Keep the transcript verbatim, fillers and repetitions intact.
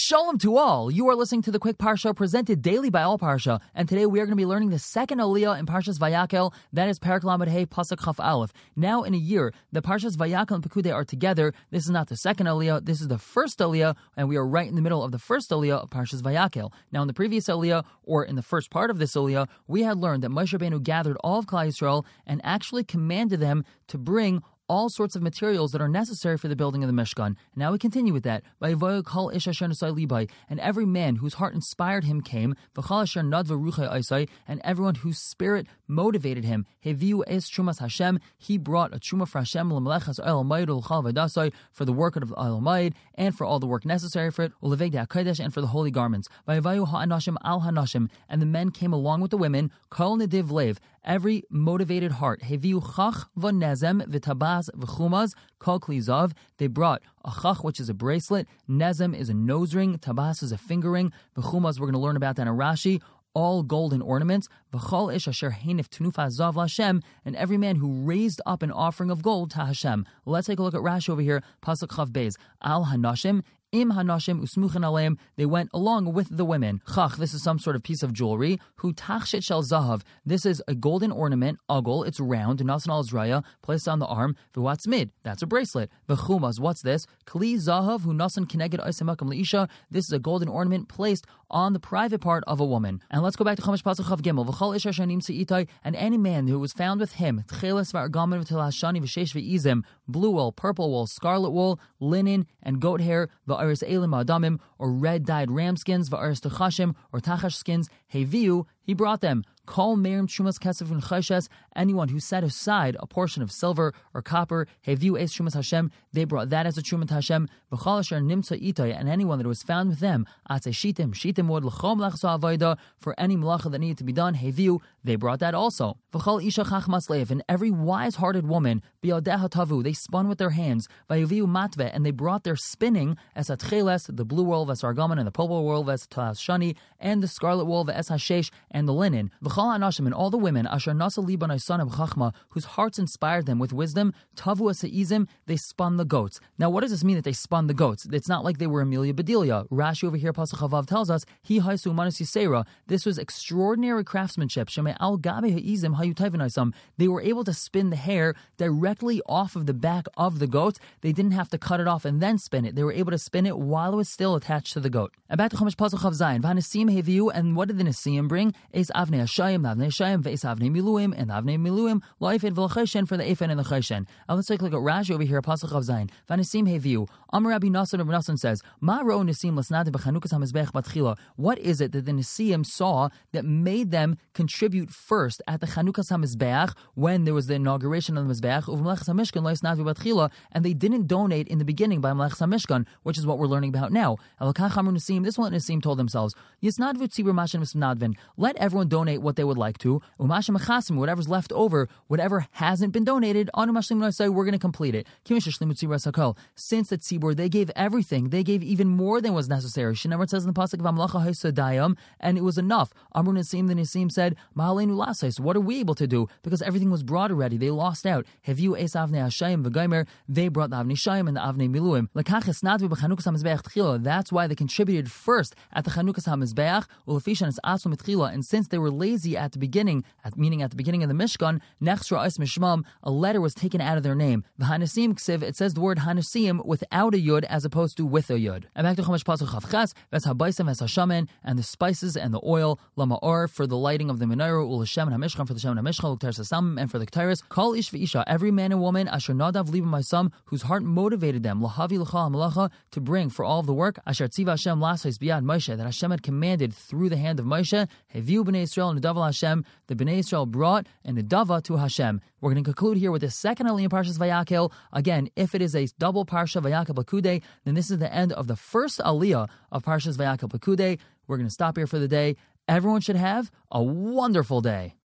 Shalom to all. You are listening to the Quick Parsha presented daily by All Parsha, and today we are going to be learning the second Aliyah in Parshas Vayakel. That is Perek Lamed Hey Pasuk Chaf Aleph. Now in a year, the Parshas Vayakel and Pekudei are together. This is not the second Aliyah. This is the first Aliyah, and we are right in the middle of the first Aliyah of Parshas Vayakel. Now in the previous Aliyah, or in the first part of this Aliyah, we had learned that Moshe Rabbeinu gathered all of Klal Yisrael and actually commanded them to bring all sorts of materials that are necessary for the building of the Mishkan. And now we continue with that. And every man whose heart inspired him came, and everyone whose spirit motivated him. He brought a truma for Hashem for the work of Oil Moed and for all the work necessary for it, and for the holy garments. And the men came along with the women, every motivated heart. V'chumaz kol klizav. They brought a chach, which is a bracelet. Nezem is a nose ring. Tabas is a finger ring. V'chumaz, we're going to learn about that in Rashi. All golden ornaments. V'chol ish asher heinif tenufa zav l'Hashem, and every man who raised up an offering of gold to Hashem. Let's take a look at Rashi over here. Pasuk Chav Beis. Al hanashim. Im hanashim usmuchin aleim. They went along with the women. Chach, this is some sort of piece of jewelry. Hu tachshit shel zahav. This is a golden ornament. Agol, it's round. Nasan al zraya, placed on the arm. V'watzmid, that's a bracelet. V'chumaz, what's this? Kli zahav hu nasan kineged oisemakam leisha. This is a golden ornament placed on the private part of a woman. And let's go back to Chumash Pasuk Chav Gimel. V'chol isha shanim se'itai, and any man who was found with him, tcheles v'argaman v'telashani v'sheish v'izim, blue wool, purple wool, scarlet wool, linen, and goat hair, v'aris elim adamim, or red dyed ram skins, v'aris techashim, or tachash skins, heviu, he brought them. Kol merim shumas kesef v'cheshes, anyone who set aside a portion of silver or copper, heviu es shumas Hashem, they brought that as a truma to Hashem. V'chol asher nimtza itay, and anyone that was found with them, atze shitim, shitim wood l'chom lachso avoda, for any malacha that needed to be done, heviu, they brought that also. V'chol isha chachmas leiv, and every wise-hearted woman, bi'adeha tavu, they spun with their hands, v'yaviu matve, and they brought their spinning, as atcheles, the blue wool, v'sargaman, and the purple wool, v'es shani, and the scarlet wool, v'es hashesh, and the linen. And all the women, Asher Nasa Libanai son of Chachma, whose hearts inspired them with wisdom, Tavu Seizim, they spun the goats. Now, what does this mean that they spun the goats? It's not like they were Amelia Bedelia. Rashi over here, Pasuk Chavav tells us, He Haisu Manas Yisera. This was extraordinary craftsmanship. Sheme Al Gabe Haizim Hayutayvinaisam. They were able to spin the hair directly off of the back of the goat. They didn't have to cut it off and then spin it. They were able to spin it while it was still attached to the goat. And back to Chumash Pasuk Chav Zayin. V'hanesim Heviu, and what did the Nesim bring? Is Avnei Hashayim, Avnei Shayim, Ve'es Avnei Miluim, and Avnei Miluim, Lo'ifed V'l'cheshen, for the Ephod and the Cheshen. Now let's take a look at Rashi over here, Pasuk Chav Zayin. V'hanesim Heviu. Amar Rabbi Nassan, Rabbi Nassan says, Ma ro Nesim l'snad b'chanukas hamizbech batchila. What is it that the Nesim saw that made them contribute first at the Chanukas hamizbech, when there was the inauguration of the Mizbech, uv'melechas hamishkan lo'isnad v'batchila, and they didn't donate in the beginning by melechas hamishkan, which is what we're learning about now. Elokach amru Nesim, this one Nesim told themselves, Yisnadvu tzibur mashen v'snadvin. Let everyone donate what they would like to. Umashem mechasim, whatever's left over, whatever hasn't been donated, anu mashlim say we're going to complete it. Since the tzibur, they gave everything. They gave even more than was necessary. Shinamar says in the pasuk, V'amlacha ha'sadayam, and it was enough. Amru Nesim, the Nesim said, Ma'aleinu lasais. What are we able to do? Because everything was brought already. They lost out. Heviu es avnei hashayim v'gaimer. They brought the avnei shayim and the avnei miluim. Lekach esnadvu b'chanukas hamizbeach tchila. That's why they contributed first at the chanukas hamizbeach. Ulefishan es atzum tchila. And since they were lazy at the beginning, at, meaning at the beginning of the Mishkan, nechsra es mishmam, a letter was taken out of their name. The Hanasim ksiv, it says the word Hanasim without a yud as opposed to with a yud. And back to Chumash Pasuk Chav Ches, ves habaisam ves hashamen, and the spices and the oil, lama'or, for the lighting of the menorah, ulashem and hamishkan, for the shem and hamishkan, uktar sasam, and for the ktaris, kol ish v'isha, every man and woman, asher nadav libam ma'asam, whose heart motivated them, lahavi l'cha ha'malacha, to bring for all of the work, asher tziva Hashem lasais biyad Moshe, that Hashem had commanded through the hand of Moshe, heviu b'nei Yisrael and Nadav Hashem, the b'nei Yisrael brought and Nadava to Hashem. We're going to conclude here with the second Aliyah in Parshas Vayakel. Again, if it is a double Parsha Vayakel Pekudei, then this is the end of the first Aliyah of Parshas Vayakel Pekudei. We're going to stop here for the day. Everyone should have a wonderful day.